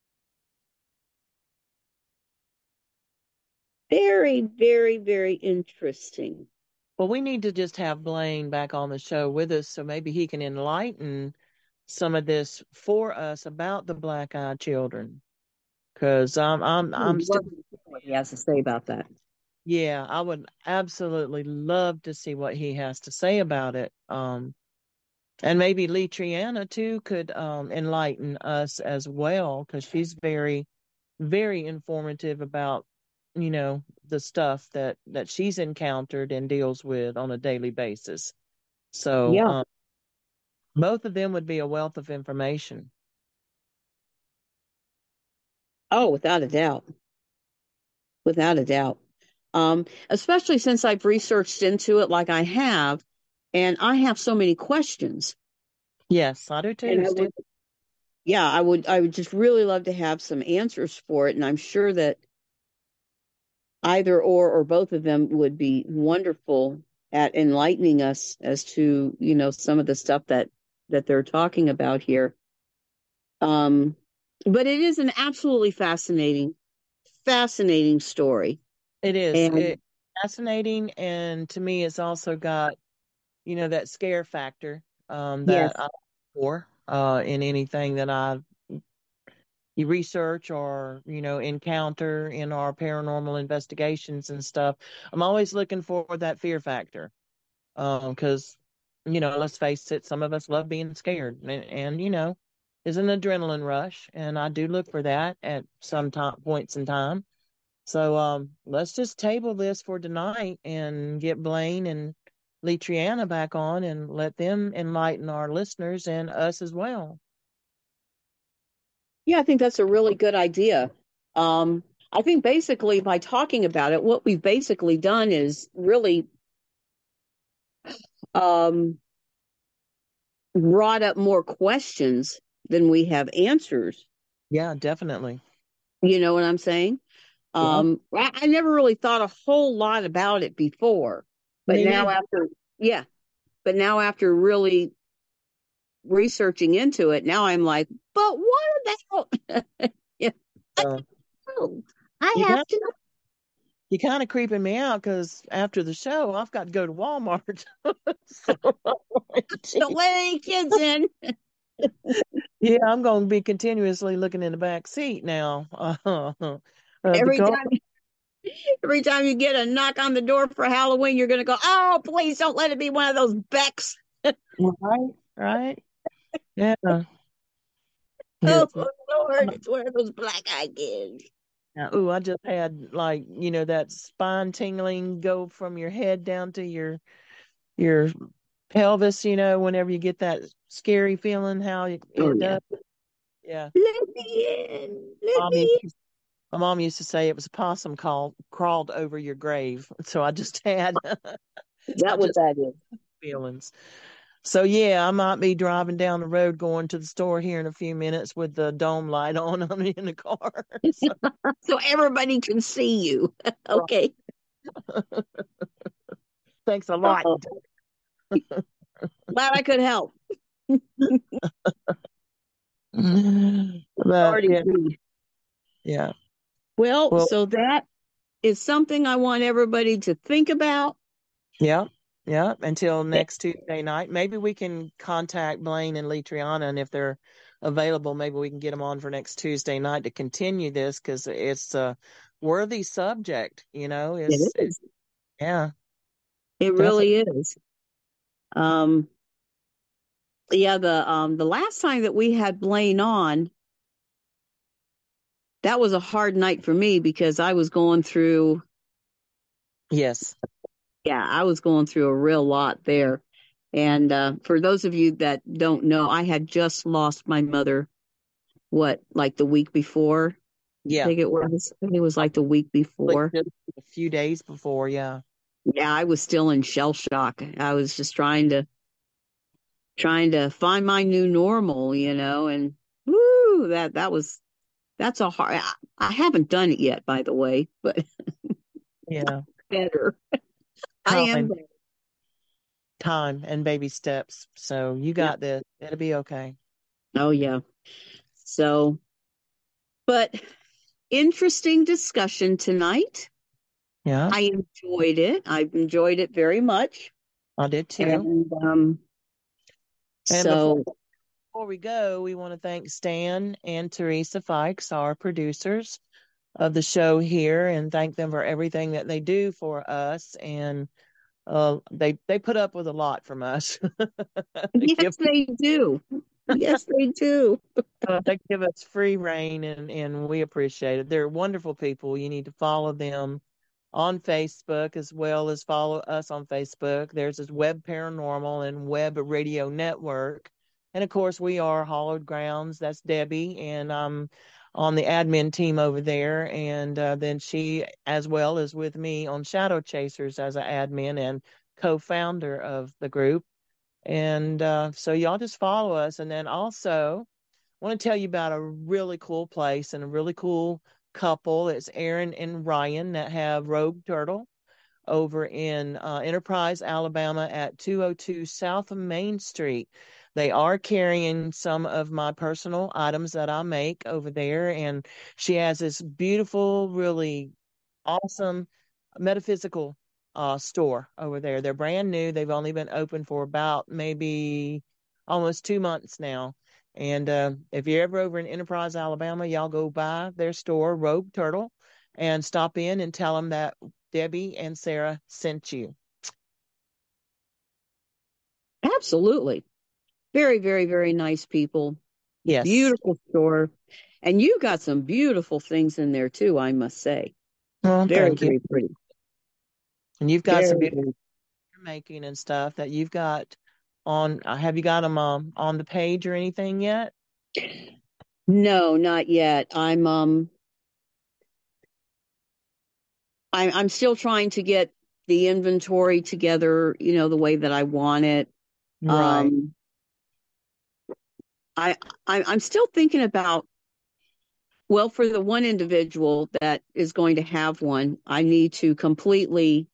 Very, very, very interesting.
Well, we need to just have Blaine back on the show with us, so maybe he can enlighten some of this for us about the black-eyed children. Because I'm still,
What he has to say about that.
yeah, I would absolutely love to see what he has to say about it. And maybe Lee Triana too could enlighten us as well, because she's very, very informative about, the stuff that she's encountered and deals with on a daily basis. So
Yeah.
both of them would be a wealth of information.
Oh, without a doubt. Without a doubt. Especially since I've researched into it like I have, and I have so many questions.
Yes, I do too.
And I would just really love to have some answers for it. And I'm sure that either or both of them would be wonderful at enlightening us as to, some of the stuff that they're talking about here. But it is an absolutely fascinating story.
It is.
And
It's fascinating, and to me, it's also got, that scare factor
yes,
that I look for in anything that you research or encounter in our paranormal investigations and stuff. I'm always looking for that fear factor, because let's face it, some of us love being scared, and is an adrenaline rush, and I do look for that at some points in time. So let's just table this for tonight and get Blaine and Lee Triana back on and let them enlighten our listeners and us as well.
yeah, I think that's a really good idea. I think basically by talking about it, what we've basically done is really brought up more questions than we have answers.
Yeah, definitely.
You know what I'm saying?
Yeah.
I never really thought a whole lot about it before, but
Me
now
neither.
after really researching into it, now I'm like, but what about? Yeah,
So
I
you
have
kind
to.
you kind of creeping me out, because after the show, I've got to go to Walmart. So,
Don't let any kids in.
yeah, I'm going to be continuously looking in the back seat now.
Every
Because
time Every time you get a knock on the door for Halloween, you're going to go, oh, please don't let it be one of those Becks.
Right, right. Yeah.
Oh,
Yes.
Lord, it's one of those black-eyed kids.
Oh, I just had like, that spine tingling go from your head down to your pelvis, whenever you get that scary feeling how
Oh,
it
yeah.
does. Yeah.
Let me in. Let
Mom used
me
to, my mom used to say it was a possum crawled over your grave. So I just had
in. Is that
I
what
just
that is?
feelings. So yeah, I might be driving down the road going to the store here in a few minutes with the dome light on in the car. So,
So everybody can see you. Okay.
thanks a lot.
Oh, glad I could help.
But
Already
yeah,
agreed.
yeah.
Well,
Well,
so that is something I want everybody to think about.
yeah, yeah. Until
Eh,
next Tuesday night, maybe we can contact Blaine and Litriana, and if they're available, maybe we can get them on for next Tuesday night to continue this because it's a worthy subject.
It
It's
is.
yeah,
It
definitely.
really is. Um, yeah, the last time that we had Blaine on, that was a hard night for me because I was going through,
Yes.
yeah, I was going through a real lot there. And for those of you that don't know, I had just lost my mother, what, like the week before? I
Yeah.
think it was. I think it was like the week
Like
before.
just a few days before. Yeah.
Yeah, I was still in shell shock. I was just trying to find my new normal, and woo, that's a hard. I haven't done it yet, by the way, but
Yeah.
better. I am
Time,
better.
time, and baby steps. So you
Yep.
got this. It'll be okay.
Oh yeah. So, but interesting discussion tonight.
Yeah,
I enjoyed it. I've enjoyed it very much.
I did too.
And
And before
so
before we go, we want to thank Stan and Teresa Fikes, our producers of the show here, and thank them for everything that they do for us. And they put up with a lot from us.
yes,
give
they do. Yes, they do.
they give us free reign, and we appreciate it. They're wonderful people. You need to follow them on Facebook as well as follow us on Facebook. There's this Web Paranormal and Web Radio Network. And of course, we are Hollowed Grounds. That's Debbie, and I'm on the admin team over there. And then she, as well, is with me on Shadow Chasers as an admin and co founder of the group. And so y'all just follow us. And then also, I want to tell you about a really cool place and a really cool couple. It's Aaron and Ryan that have Rogue Turtle over in Enterprise, Alabama at 202 South Main Street. They are carrying some of my personal items that I make over there. And she has this beautiful, really awesome metaphysical store over there. They're brand new. They've only been open for about maybe almost 2 months now. And if you're ever over in Enterprise, Alabama, y'all go by their store, Rogue Turtle, and stop in and tell them that Debbie and Sarah sent you.
Absolutely. Very, very, very nice people.
Yes.
Beautiful store. And you got some beautiful things in there too, I must say.
Well,
Very,
thank you.
very pretty.
And you've got some
Very,
beautiful
very.
making and stuff that you've got on. Have you got them on the page or anything yet?
No, not yet. I'm still trying to get the inventory together, the way that I want it.
Right.
Um, I, I'm still thinking about, well, for the one individual that is going to have one, I need to completely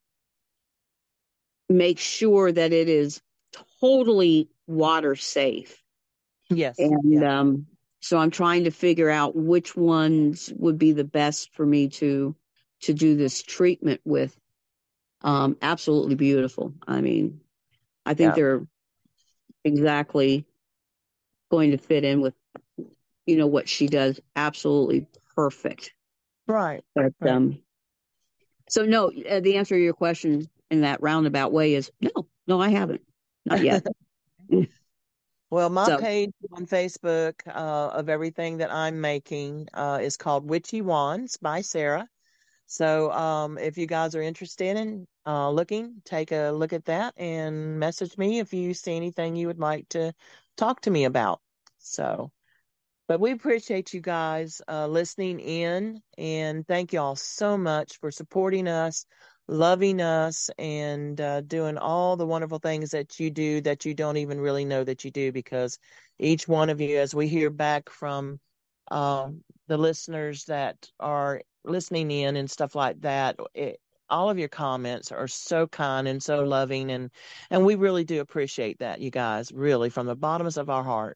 make sure that it is totally water safe.
Yes.
And
Yeah.
so I'm trying to figure out which ones would be the best for me to do this treatment with. Absolutely beautiful. I mean, I think
Yeah.
they're exactly going to fit in with what she does. Absolutely perfect.
Right.
But
Right.
So no, the answer to your question in that roundabout way is no, I haven't, not yet.
Well, my
So
page on Facebook of everything that I'm making is called Witchy Wands by Sarah. So if you guys are interested in looking, take a look at that and message me if you see anything you would like to talk to me about. So, but we appreciate you guys listening in, and thank y'all so much for supporting us, loving us, and doing all the wonderful things that you do that you don't even really know that you do, because each one of you, as we hear back from the listeners that are listening in and stuff like that, all of your comments are so kind and so loving, and we really do appreciate that, you guys, really, from the bottoms of our heart.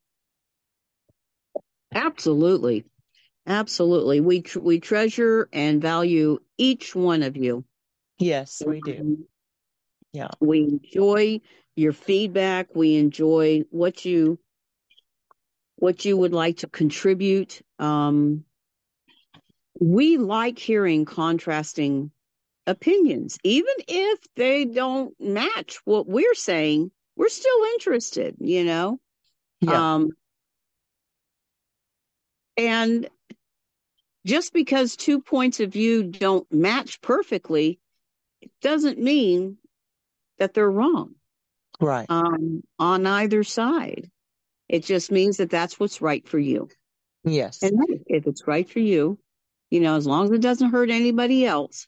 absolutely, absolutely, we treasure and value each one of you.
Yes, we do. Yeah.
We enjoy your feedback. We enjoy what you would like to contribute. We like hearing contrasting opinions, even if they don't match what we're saying. We're still interested,
Yeah.
And just because two points of view don't match perfectly, it doesn't mean that they're wrong.
Right.
On either side. It just means that that's what's right for you.
Yes.
And if it's right for you, as long as it doesn't hurt anybody else,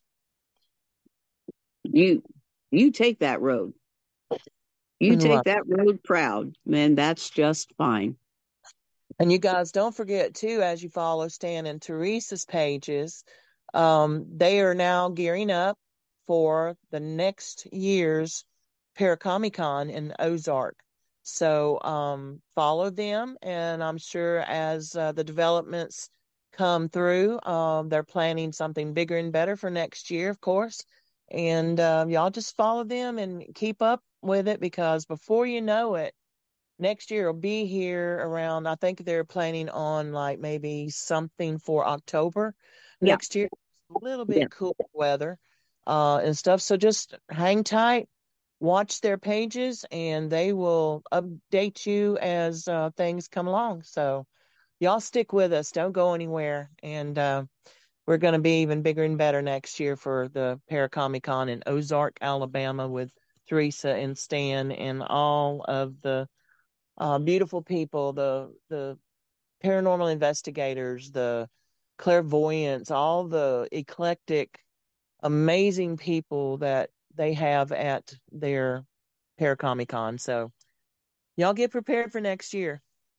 you take that road. You take
Right.
that road proud, man. That's just fine.
And you guys don't forget too, as you follow Stan and Teresa's pages, they are now gearing up for the next year's Paracomic-Con in Ozark. So follow them, and I'm sure as the developments come through, they're planning something bigger and better for next year, of course. And y'all just follow them and keep up with it, because before you know it, next year will be here around, I think they're planning on like maybe something for October next year. A little bit cool weather and stuff. So just hang tight, watch their pages, and they will update you as things come along. So y'all stick with us. Don't go anywhere. And we're going to be even bigger and better next year for the Paracomic-Con in Ozark, Alabama, with Teresa and Stan and all of the beautiful people, the paranormal investigators, the clairvoyants, all the eclectic, amazing people that they have at their Paracomic-Con. So y'all get prepared for next year.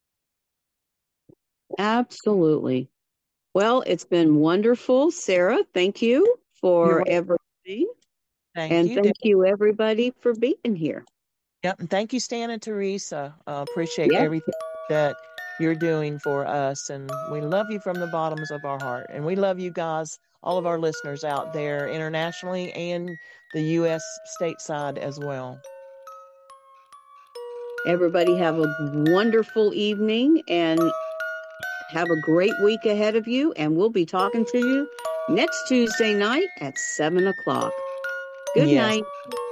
Absolutely. Well, it's been wonderful, Sarah. Thank you for everything.
Thank you.
Thank you, everybody, for being here.
Yep. And thank you, Stan and Teresa. Appreciate everything that you're doing for us. And we love you from the bottoms of our heart. And we love you guys, all of our listeners out there internationally and the U.S. stateside as well.
Everybody have a wonderful evening and have a great week ahead of you. And we'll be talking to you next Tuesday night at 7 o'clock. Good night.